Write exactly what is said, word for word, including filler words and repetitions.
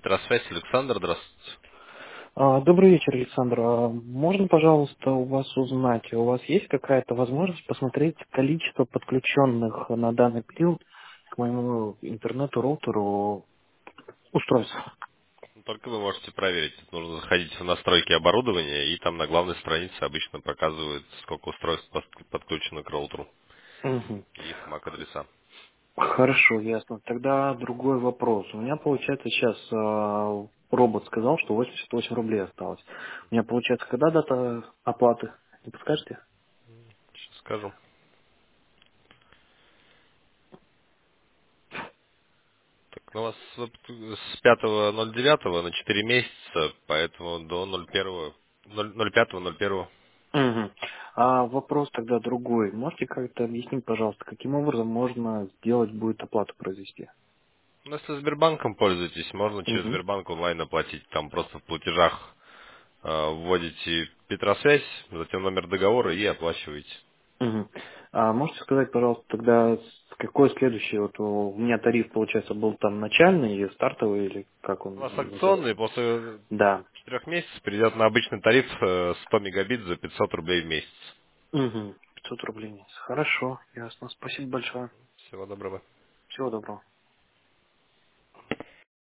Петросвязь, Александр, здравствуйте. А, Добрый вечер, Александр. А, Можно, пожалуйста, у вас узнать, у вас есть какая-то возможность посмотреть количество подключенных на данный период к моему интернету, роутеру устройств? Ну, Только вы можете проверить. Нужно заходить в настройки оборудования, и там на главной странице обычно показывают, сколько устройств пос- подключено к роутеру Мгм. и их мак-адреса. Хорошо, ясно. Тогда другой вопрос. У меня, получается, сейчас а, робот сказал, что восемьдесят восемь рублей осталось. У меня, получается, когда дата оплаты? Не подскажете? Сейчас скажу. Так, ну, у вас вот с пятого ноль девятого на четыре месяца, поэтому до ноль первого, ноль пятого ноль первого. Мгм. А вопрос тогда другой. Можете как-то объяснить, пожалуйста, каким образом можно сделать будет оплату произвести? Ну, если Сбербанком пользуетесь, можно через Мгм. Сбербанк онлайн оплатить. Там просто в платежах э, вводите Петросвязь, затем номер договора и оплачиваете. Мгм. А можете сказать, пожалуйста, тогда с- какой следующий? Вот у меня тариф, получается, был там начальный и стартовый, или как У он нас называется? акционный, после Да. четырех месяцев перейдет на обычный тариф э, сто мегабит за пятьсот рублей в месяц. Угу. пятьсот рублей в месяц. Хорошо, ясно. Спасибо большое. Всего доброго. Всего доброго.